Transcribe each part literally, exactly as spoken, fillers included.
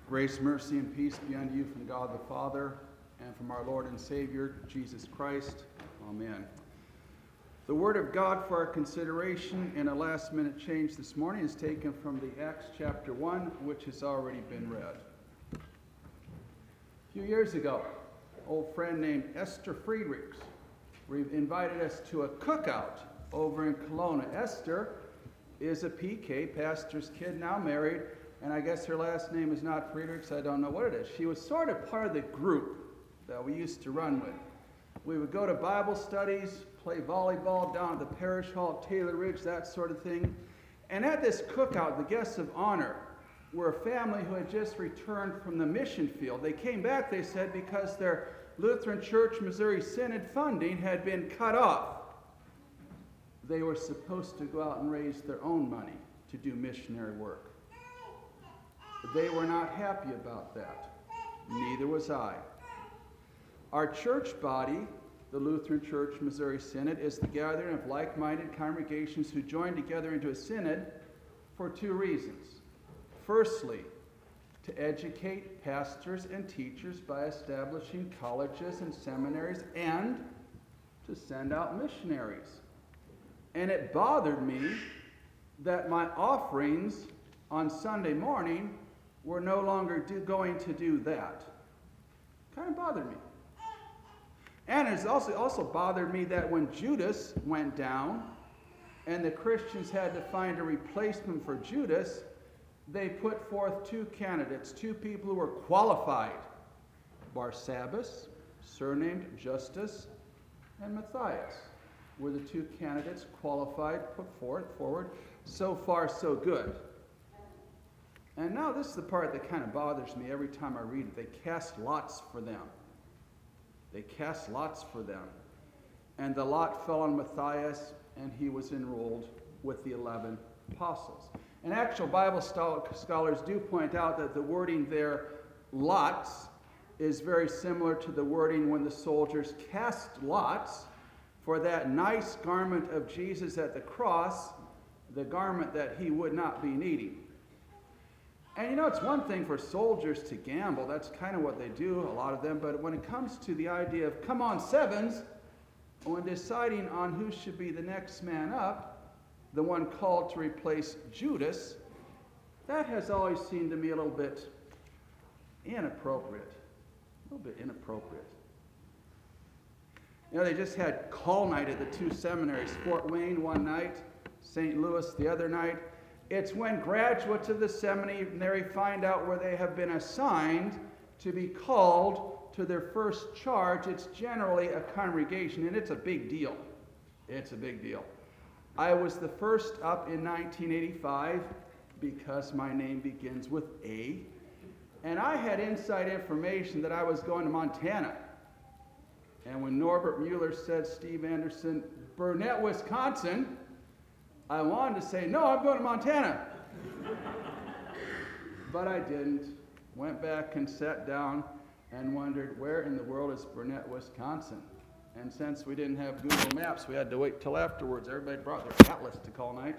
Grace, mercy, and peace be unto you from God the Father and from our Lord and Savior, Jesus Christ. Amen. The Word of God for our consideration in a last-minute change this morning is taken from the Acts chapter one, which has already been read. A few years ago, an old friend named Esther Friedrichs invited us to a cookout over in Kelowna. Esther is a P K, pastor's kid, now married, and I guess her last name is not Friedrichs. I don't know what it is. She was sort of part of the group that we used to run with. We would go to Bible studies, play volleyball down at the parish hall at Taylor Ridge, that sort of thing. And at this cookout, the guests of honor were a family who had just returned from the mission field. They came back, they said, because their Lutheran Church Missouri Synod funding had been cut off. They were supposed to go out and raise their own money to do missionary work. They were not happy about that. Neither was I. Our church body, the Lutheran Church Missouri Synod, is the gathering of like-minded congregations who join together into a synod for two reasons. Firstly, to educate pastors and teachers by establishing colleges and seminaries, and to send out missionaries. And it bothered me that my offerings on Sunday morning were no longer do, going to do that. Kind of bothered me. And it also, also bothered me that when Judas went down and the Christians had to find a replacement for Judas, they put forth two candidates, two people who were qualified. Barsabbas, surnamed Justus, and Matthias were the two candidates qualified, put forth, forward. So far, so good. And now this is the part that kind of bothers me every time I read it. They cast lots for them. They cast lots for them. And the lot fell on Matthias, and he was enrolled with the eleven apostles. And actual Bible scholars do point out that the wording there, lots, is very similar to the wording when the soldiers cast lots for that nice garment of Jesus at the cross, the garment that he would not be needing. And you know, it's one thing for soldiers to gamble. That's kind of what they do, a lot of them. But when it comes to the idea of come on sevens, when deciding on who should be the next man up, the one called to replace Judas, that has always seemed to me a little bit inappropriate. A little bit inappropriate. You know, they just had call night at the two seminaries, Fort Wayne one night, Saint Louis the other night. It's when graduates of the seminary find out where they have been assigned to be called to their first charge. It's generally a congregation, and it's a big deal. It's a big deal. I was the first up in nineteen eighty-five because my name begins with A, and I had inside information that I was going to Montana. And when Norbert Mueller said, Steve Anderson, Burnett, Wisconsin, I wanted to say, no, I'm going to Montana. But I didn't. Went back and sat down and wondered, where in the world is Burnett, Wisconsin? And since we didn't have Google Maps, we had to wait till afterwards. Everybody brought their atlas to call night.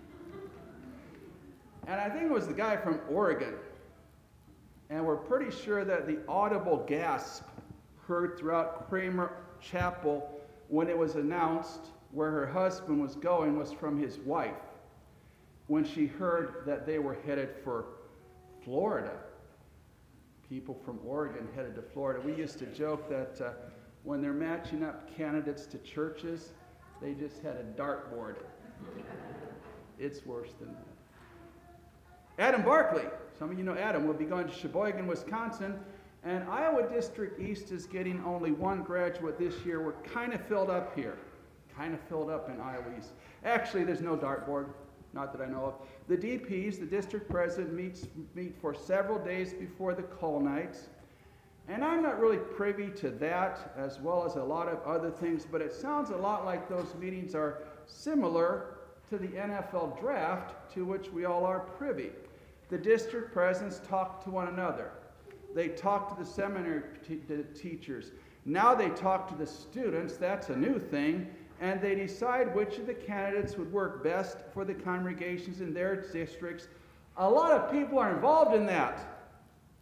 And I think it was the guy from Oregon. And we're pretty sure that the audible gasp heard throughout Kramer Chapel when it was announced where her husband was going was from his wife when she heard that they were headed for Florida. People from Oregon headed to Florida. We used to joke that uh, when they're matching up candidates to churches, they just had a dartboard. It's worse than that. Adam Barkley, some of you know Adam, will be going to Sheboygan, Wisconsin, and Iowa District East is getting only one graduate this year. We're kind of filled up here. Kind of filled up in Iowa East. Actually, there's no dartboard, not that I know of. The D Ps, the district president, meets meet for several days before the call nights. And I'm not really privy to that, as well as a lot of other things, but it sounds a lot like those meetings are similar to the N F L draft, to which we all are privy. The district presidents talk to one another. They talk to the seminary t- the teachers. Now they talk to the students. That's a new thing. And they decide which of the candidates would work best for the congregations in their districts. A lot of people are involved in that.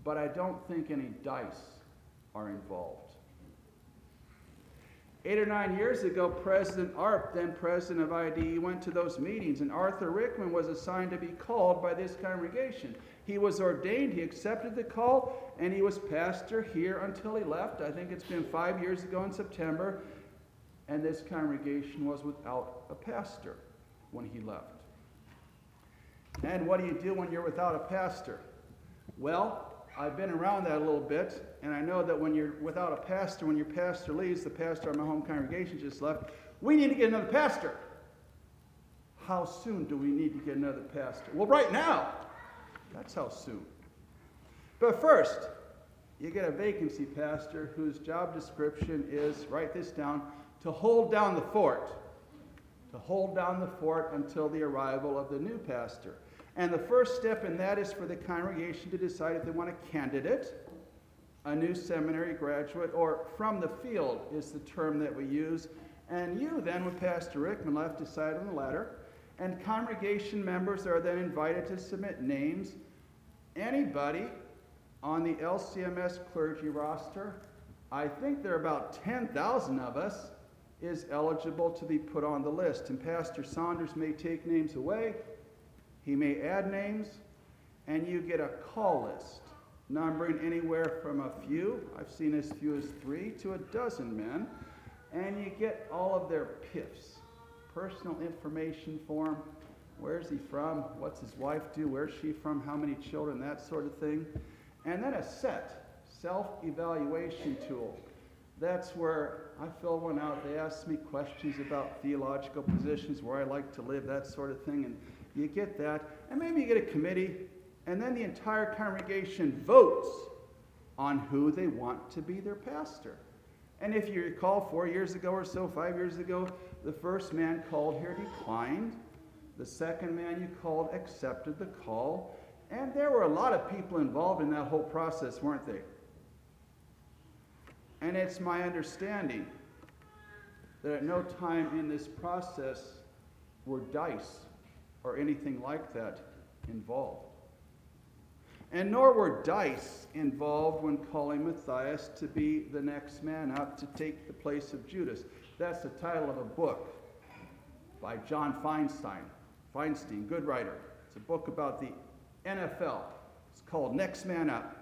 but I don't think any dice are involved. Eight or nine years ago, President Arp, then president of I D E, went to those meetings, and Arthur Rickman was assigned to be called by this congregation. He was ordained, he accepted the call, and he was pastor here until he left. I think it's been five years ago in September, and this congregation was without a pastor when he left. And what do you do when you're without a pastor? Well, I've been around that a little bit, and I know that when you're without a pastor, when your pastor leaves, the pastor of my home congregation just left, we need to get another pastor. How soon do we need to get another pastor? Well, right now. That's how soon. But first, you get a vacancy pastor whose job description is, write this down, to hold down the fort. To hold down the fort until the arrival of the new pastor. And the first step in that is for the congregation to decide if they want a candidate, a new seminary graduate, or from the field is the term that we use. And you then, when Pastor Rickman left, decide on the latter. And congregation members are then invited to submit names. Anybody on the L C M S clergy roster, I think there are about ten thousand of us, is eligible to be put on the list. And Pastor Saunders may take names away. He may add names, and you get a call list numbering anywhere from a few, I've seen as few as three, to a dozen men, and you get all of their P I Fs, personal information form. Where's he from? What's his wife do? Where's she from? How many children? That sort of thing. And then a set, self-evaluation tool. That's where I fill one out. They ask me questions about theological positions, where I like to live, that sort of thing, and you get that, and maybe you get a committee, and then the entire congregation votes on who they want to be their pastor. And if you recall, four years ago or so, five years ago, the first man called here declined. The second man you called accepted the call. And there were a lot of people involved in that whole process, weren't they? And it's my understanding that at no time in this process were dice or anything like that involved. And nor were dice involved when calling Matthias to be the next man up to take the place of Judas. That's the title of a book by John Feinstein. Feinstein, good writer. It's a book about the N F L. It's called Next Man Up.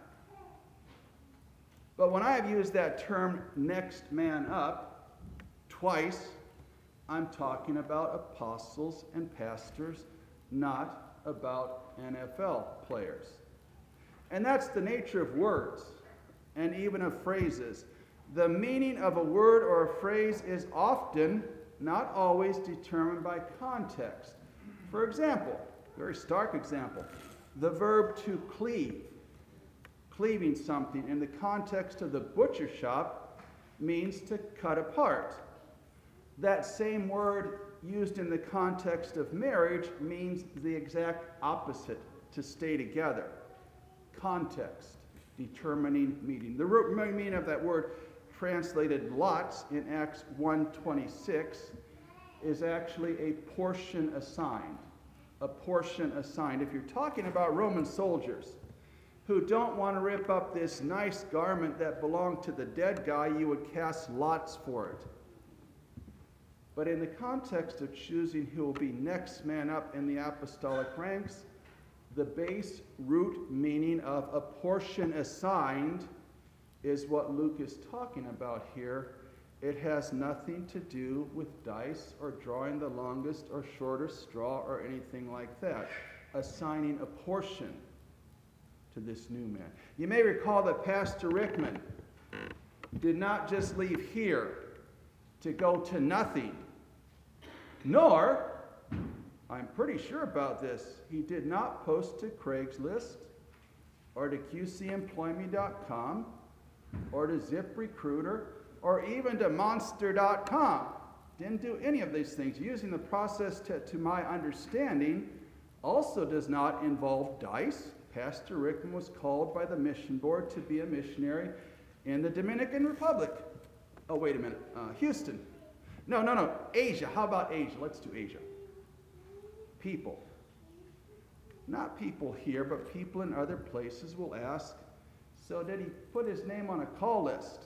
But when I've used that term, next man up, twice, I'm talking about apostles and pastors, not about N F L players. And that's the nature of words and even of phrases. The meaning of a word or a phrase is often, not always, determined by context. For example, very stark example, the verb to cleave. Cleaving something in the context of the butcher shop means to cut apart. That same word used in the context of marriage means the exact opposite, to stay together. Context, determining meaning. The root meaning of that word, translated lots in Acts one twenty-six, is actually a portion assigned. A portion assigned. If you're talking about Roman soldiers who don't want to rip up this nice garment that belonged to the dead guy, you would cast lots for it. But in the context of choosing who will be next man up in the apostolic ranks, the base root meaning of a portion assigned is what Luke is talking about here. It has nothing to do with dice or drawing the longest or shortest straw or anything like that. Assigning a portion to this new man. You may recall that Pastor Rickman did not just leave here to go to nothing, nor, I'm pretty sure about this, he did not post to Craigslist or to Q C employment dot com or to ZipRecruiter or even to monster dot com. Didn't do any of these things. Using the process to, to my understanding also does not involve dice. Pastor Rickman was called by the mission board to be a missionary in the Dominican Republic. Oh, wait a minute. Uh, Houston. No, no, no. Asia. How about Asia? Let's do Asia. People. Not people here, but people in other places will ask, So did he put his name on a call list?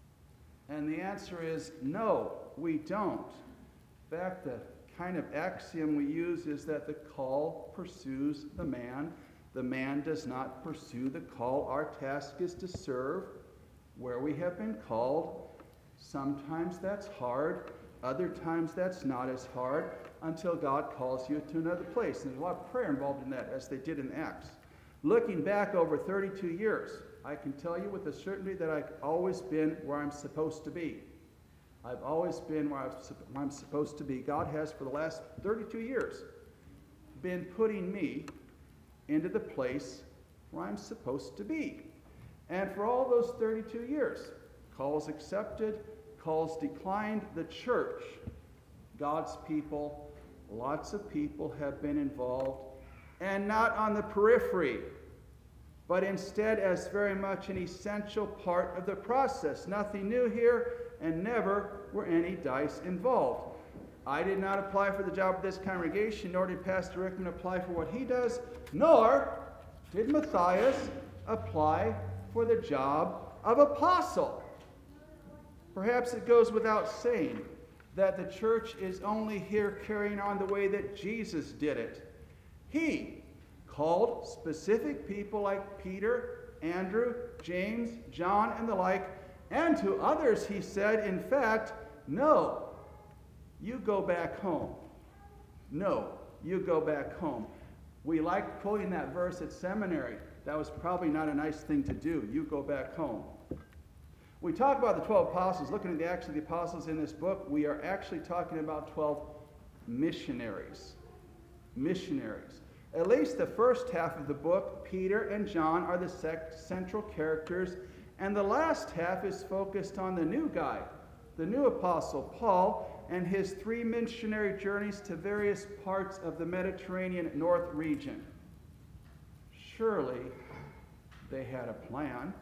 And the answer is no, we don't. In fact, the kind of axiom we use is that the call pursues the man. The man does not pursue the call. Our task is to serve where we have been called. Sometimes that's hard. Other times that's not as hard until God calls you to another place. And there's a lot of prayer involved in that, as they did in Acts. Looking back over thirty-two years, I can tell you with a certainty that I've always been where I'm supposed to be. I've always been where I'm supposed to be. God has, for the last thirty-two years, been putting me into the place where I'm supposed to be. And for all those thirty-two years, calls accepted, calls declined, the church, God's people, lots of people have been involved, and not on the periphery, but instead as very much an essential part of the process. Nothing new here, and never were any dice involved. I did not apply for the job of this congregation, nor did Pastor Rickman apply for what he does, nor did Matthias apply for the job of apostle. Perhaps it goes without saying that the church is only here carrying on the way that Jesus did it. He called specific people like Peter, Andrew, James, John, and the like, and to others he said, in fact, no, you go back home. No, you go back home. We liked quoting that verse at seminary. That was probably not a nice thing to do. You go back home. We talk about the twelve apostles. Looking at the Acts of the Apostles in this book, we are actually talking about twelve missionaries. Missionaries. At least the first half of the book, Peter and John are the sec- central characters, and the last half is focused on the new guy, the new apostle, Paul, and his three missionary journeys to various parts of the Mediterranean North region. Surely they had a plan.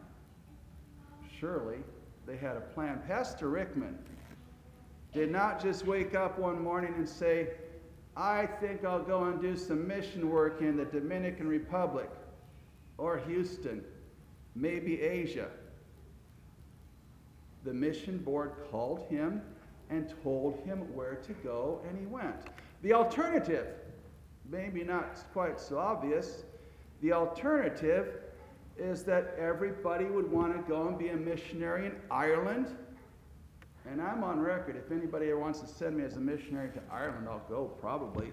Surely they had a plan. Pastor Rickman did not just wake up one morning and say, I think I'll go and do some mission work in the Dominican Republic or Houston, maybe Asia. The mission board called him and told him where to go, and he went. The alternative, maybe not quite so obvious, the alternative is that everybody would want to go and be a missionary in Ireland. And I'm on record. If anybody ever wants to send me as a missionary to Ireland, I'll go, probably.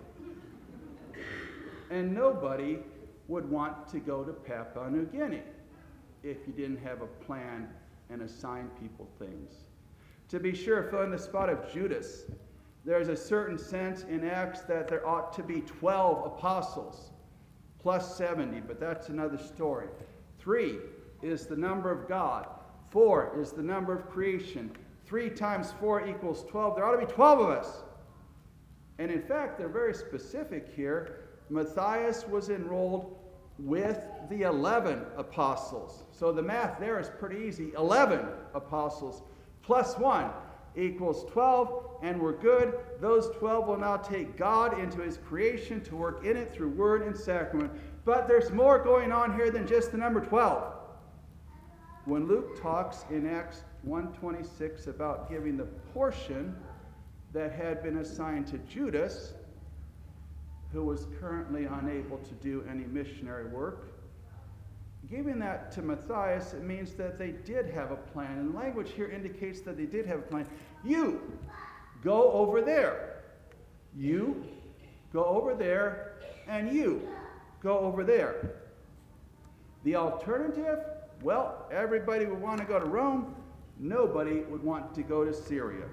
And nobody would want to go to Papua New Guinea if you didn't have a plan and assign people things. To be sure, filling the spot of Judas, there's a certain sense in Acts that there ought to be twelve apostles, plus seventy, but that's another story. Three is the number of God. Four is the number of creation. Three times four equals twelve. There ought to be twelve of us. And in fact, they're very specific here. Matthias was enrolled with the eleven apostles. So the math there is pretty easy. eleven apostles plus one equals twelve, and we're good. Those twelve will now take God into his creation to work in it through word and sacrament. But there's more going on here than just the number twelve. When Luke talks in Acts one twenty-six about giving the portion that had been assigned to Judas, who was currently unable to do any missionary work, giving that to Matthias, it means that they did have a plan. And the language here indicates that they did have a plan. You go over there. You go over there, and you go over there. The alternative, well, everybody would want to go to Rome. Nobody would want to go to Syria.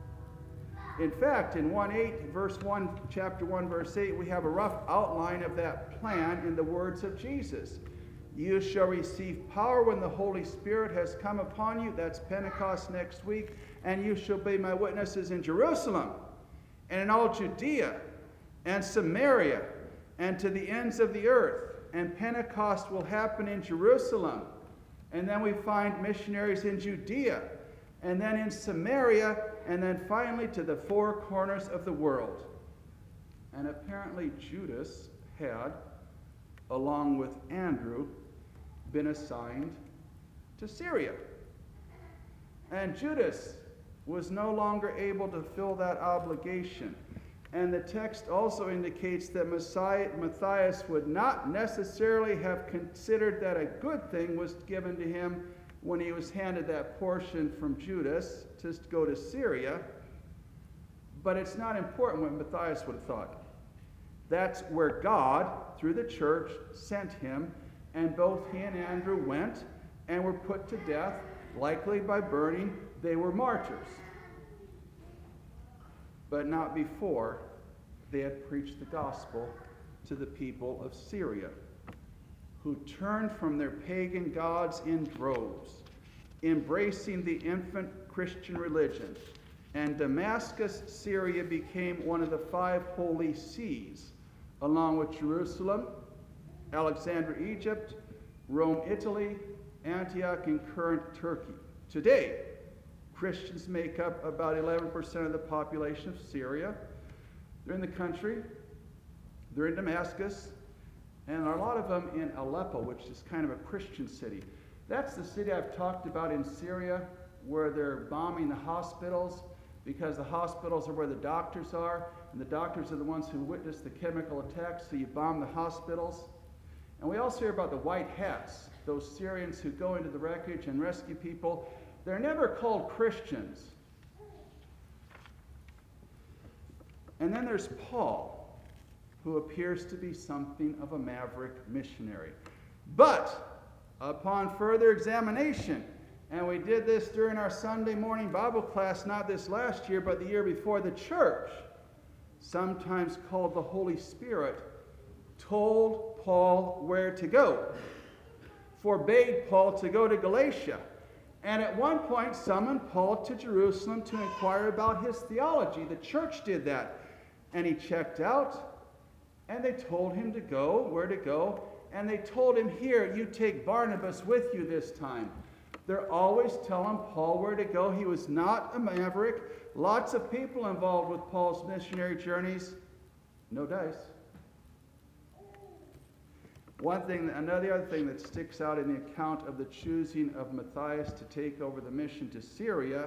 In fact, in one eight, verse one, chapter one, verse eight, we have a rough outline of that plan in the words of Jesus. You shall receive power when the Holy Spirit has come upon you. That's Pentecost next week. And you shall be my witnesses in Jerusalem and in all Judea and Samaria and to the ends of the earth. And Pentecost will happen in Jerusalem. And then we find missionaries in Judea, and then in Samaria, and then finally to the four corners of the world. And apparently Judas had, along with Andrew, been assigned to Syria. And Judas was no longer able to fill that obligation. And the text also indicates that Messiah, Matthias would not necessarily have considered that a good thing was given to him when he was handed that portion from Judas to go to Syria. But it's not important what Matthias would have thought. That's where God, through the church, sent him, and both he and Andrew went and were put to death, likely by burning. They were martyrs. But not before they had preached the gospel to the people of Syria, who turned from their pagan gods in droves, embracing the infant Christian religion. And Damascus, Syria became one of the five holy sees, along with Jerusalem, Alexandria, Egypt, Rome, Italy, Antioch, and current Turkey. Today, Christians make up about eleven percent of the population of Syria. They're in the country, they're in Damascus, and a lot of them in Aleppo, which is kind of a Christian city. That's the city I've talked about in Syria, where they're bombing the hospitals, because the hospitals are where the doctors are, and the doctors are the ones who witnessed the chemical attacks, so you bomb the hospitals. And we also hear about the white hats, those Syrians who go into the wreckage and rescue people. They're never called Christians. And then there's Paul, who appears to be something of a maverick missionary. But upon further examination, and we did this during our Sunday morning Bible class, not this last year, but the year before, the church, sometimes called the Holy Spirit, told Paul where to go, forbade Paul to go to Galatia, and at one point summoned Paul to Jerusalem to inquire about his theology. The church did that. And he checked out, and they told him to go, where to go, and they told him, here, you take Barnabas with you this time. They're always telling Paul where to go. He was not a maverick. Lots of people involved with Paul's missionary journeys. No dice. One thing, another other thing that sticks out in the account of the choosing of Matthias to take over the mission to Syria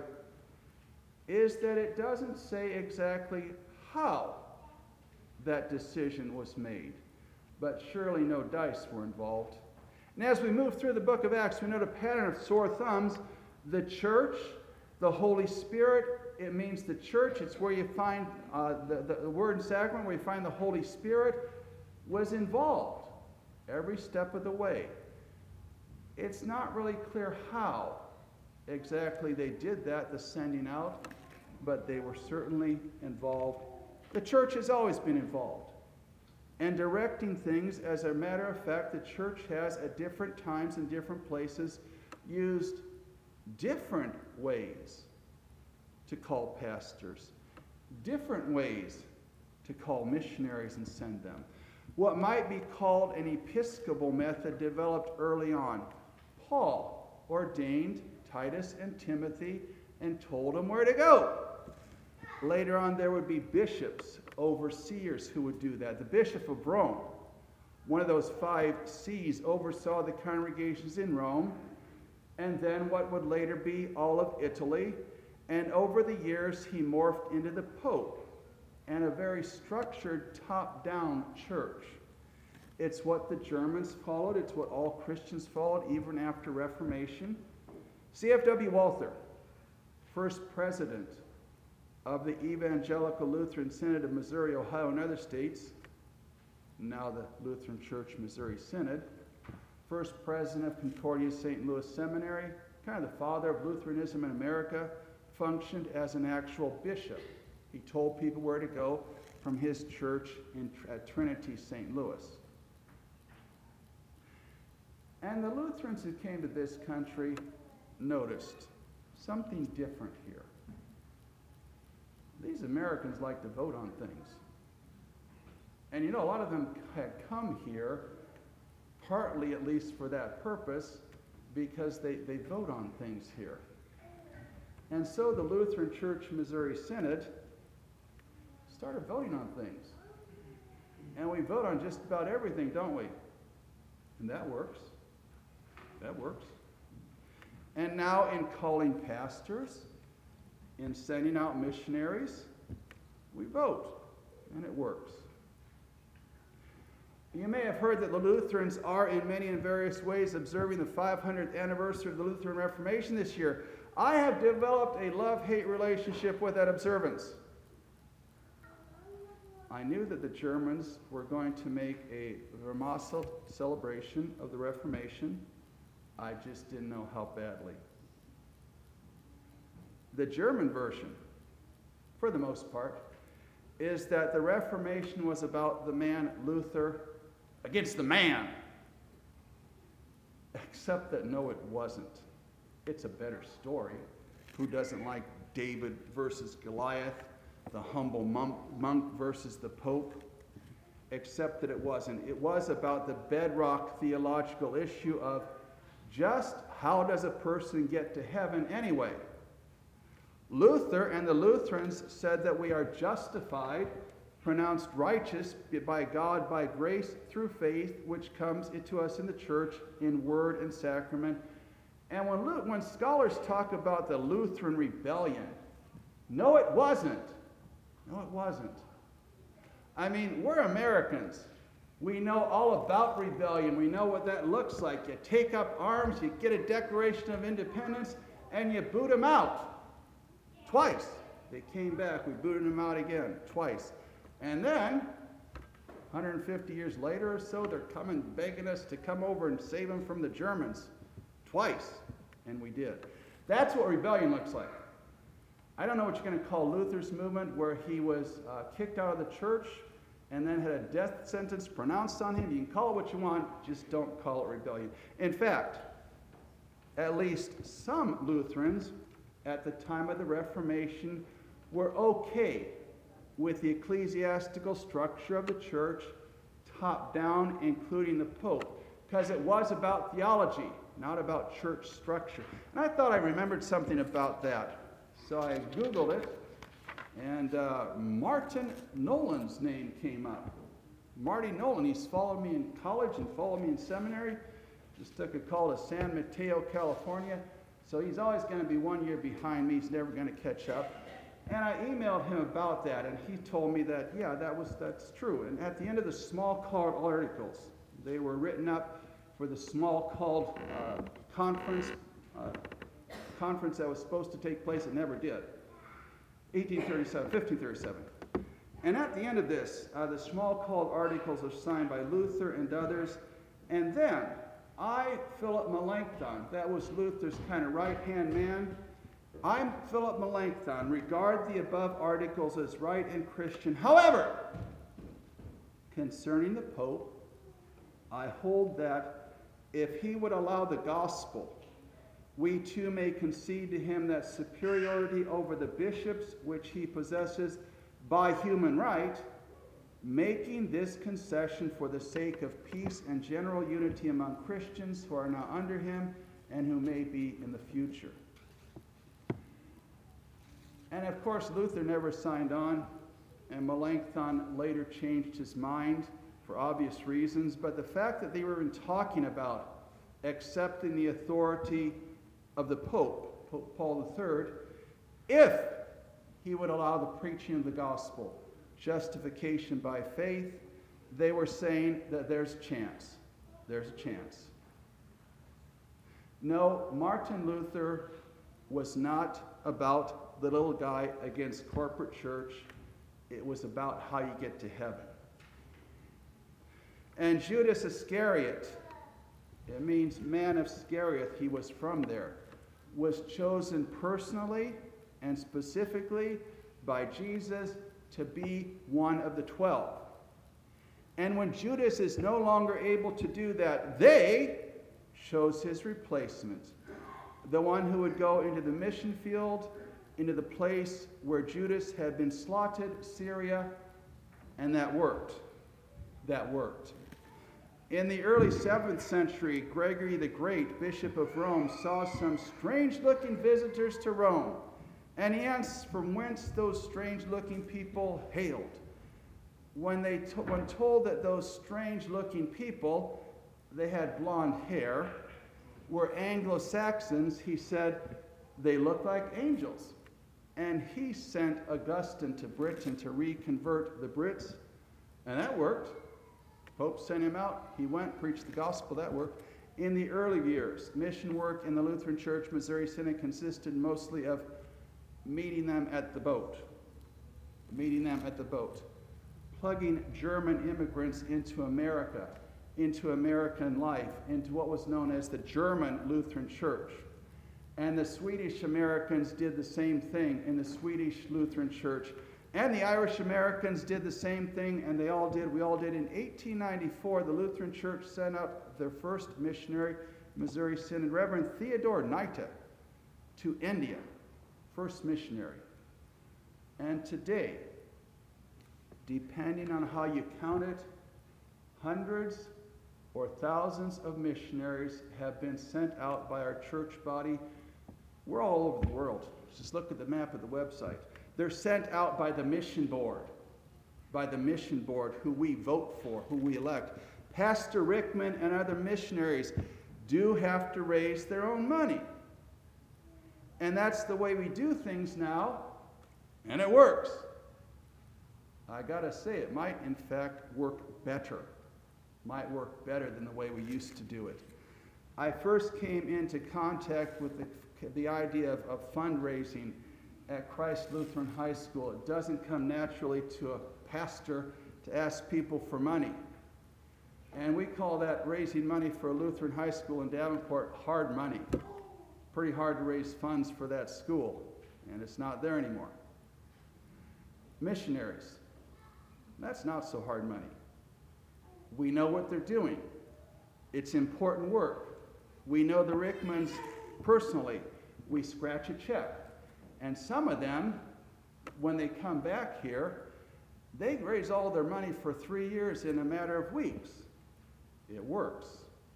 is that it doesn't say exactly how that decision was made. But surely no dice were involved. And as we move through the book of Acts, we note a pattern of sore thumbs. The church, the Holy Spirit, it means the church. It's where you find uh, the, the, the word and sacrament, where you find the Holy Spirit was involved every step of the way. It's not really clear how exactly they did that, the sending out, but they were certainly involved. The church has always been involved. And directing things, as a matter of fact, the church has at different times and different places used different ways to call pastors, different ways to call missionaries and send them. What might be called an episcopal method developed early on. Paul ordained Titus and Timothy and told them where to go. Later on, there would be bishops, overseers who would do that. The Bishop of Rome, one of those five sees, oversaw the congregations in Rome, and then what would later be all of Italy. And over the years, he morphed into the Pope and a very structured top-down church. It's what the Germans followed. It's what all Christians followed, even after Reformation. C F W Walther, first president of the Evangelical Lutheran Synod of Missouri, Ohio, and other states, now the Lutheran Church Missouri Synod, first president of Concordia Saint Louis Seminary, kind of the father of Lutheranism in America, functioned as an actual bishop. He told people where to go from his church in, at Trinity Saint Louis. And the Lutherans who came to this country noticed something different here. These Americans like to vote on things. And you know, a lot of them had come here, partly at least for that purpose, because they, they vote on things here. And so the Lutheran Church Missouri Synod started voting on things. And we vote on just about everything, don't we? And that works. That works. And now in calling pastors, in sending out missionaries, we vote, and it works. You may have heard that the Lutherans are in many and various ways observing the five hundredth anniversary of the Lutheran Reformation this year. I have developed a love-hate relationship with that observance. I knew that the Germans were going to make a Vermassa celebration of the Reformation. I just didn't know how badly. The German version, for the most part, is that the Reformation was about the man Luther against the man. Except that no, it wasn't. It's a better story. Who doesn't like David versus Goliath, the humble monk, monk versus the Pope? Except that it wasn't. It was about the bedrock theological issue of just how does a person get to heaven anyway? Luther and the Lutherans said that we are justified, pronounced righteous by God by grace through faith, which comes into us in the church in word and sacrament. And when, when scholars talk about the Lutheran rebellion, no, it wasn't. No, it wasn't. I mean, we're Americans. We know all about rebellion. We know what that looks like. You take up arms, you get a Declaration of Independence, and you boot them out. Twice. They came back. We booted them out again. Twice. And then, one hundred fifty years later or so, they're coming begging us to come over and save them from the Germans. Twice. And we did. That's what rebellion looks like. I don't know what you're going to call Luther's movement, where he was uh, kicked out of the church and then had a death sentence pronounced on him. You can call it what you want, just don't call it rebellion. In fact, at least some Lutherans at the time of the Reformation were okay with the ecclesiastical structure of the church, top down, including the Pope, because it was about theology, not about church structure. And I thought I remembered something about that. So I Googled it, and uh, Martin Nolan's name came up. Marty Nolan, he's followed me in college and followed me in seminary. Just took a call to San Mateo, California. So he's always going to be one year behind me. He's never going to catch up. And I emailed him about that, and he told me that, yeah, that was that's true. And at the end of the small called articles, they were written up for the small called uh, conference, uh, conference that was supposed to take place. It never did. eighteen thirty-seven, fifteen thirty-seven. And at the end of this, uh, the small called articles are signed by Luther and others. And then I, Philip Melanchthon, that was Luther's kind of right-hand man. I'm Philip Melanchthon, regard the above articles as right and Christian. However, concerning the Pope, I hold that if he would allow the gospel, we too may concede to him that superiority over the bishops which he possesses by human right, making this concession for the sake of peace and general unity among Christians who are now under him and who may be in the future. And of course, Luther never signed on, and Melanchthon later changed his mind for obvious reasons. But the fact that they were even talking about accepting the authority of the Pope, Pope Paul the Third, if he would allow the preaching of the gospel, justification by faith, they were saying that there's a chance. There's a chance. No, Martin Luther was not about the little guy against corporate church. It was about how you get to heaven. And Judas Iscariot, it means man of Scarioth, he was from there, was chosen personally and specifically by Jesus to be one of the twelve. And when Judas is no longer able to do that, they chose his replacement, the one who would go into the mission field, into the place where Judas had been slaughtered, Syria, and that worked. That worked. In the early seventh century, Gregory the Great, Bishop of Rome, saw some strange-looking visitors to Rome, and he asked from whence those strange-looking people hailed. When, they to- when told that those strange-looking people, they had blonde hair, were Anglo-Saxons, he said they looked like angels. And he sent Augustine to Britain to reconvert the Brits, and that worked. Pope sent him out. He went, preached the gospel. That worked. In the early years, mission work in the Lutheran Church Missouri Synod consisted mostly of meeting them at the boat, meeting them at the boat, plugging German immigrants into America, into American life, into what was known as the German Lutheran Church. And the Swedish Americans did the same thing in the Swedish Lutheran Church. And the Irish Americans did the same thing, and they all did. We all did. In eighteen ninety-four, the Lutheran Church sent out their first missionary, Missouri Synod, Reverend Theodore Naita, to India. First missionary. And today, depending on how you count it, hundreds or thousands of missionaries have been sent out by our church body. We're all over the world. Just look at the map of the website. They're sent out by the mission board, by the mission board who we vote for, who we elect. Pastor Rickman and other missionaries do have to raise their own money. And that's the way we do things now, and it works. I gotta say, it might in fact work better. Might work better than the way we used to do it. I first came into contact with the, the idea of, of fundraising at Christ Lutheran High School. It doesn't come naturally to a pastor to ask people for money. And we call that raising money for a Lutheran high school in Davenport hard money. Pretty hard to raise funds for that school, and it's not there anymore. Missionaries, that's not so hard money. We know what they're doing. It's important work. We know the Rickmans personally. We scratch a check. And some of them, when they come back here, they raise all their money for three years in a matter of weeks. It works.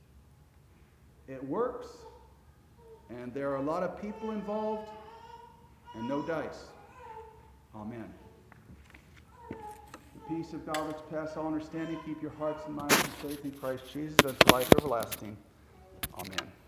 It works, and there are a lot of people involved, and no dice. Amen. The peace of God which passes all understanding, keep your hearts and minds in faith in Christ Jesus unto life everlasting. Amen.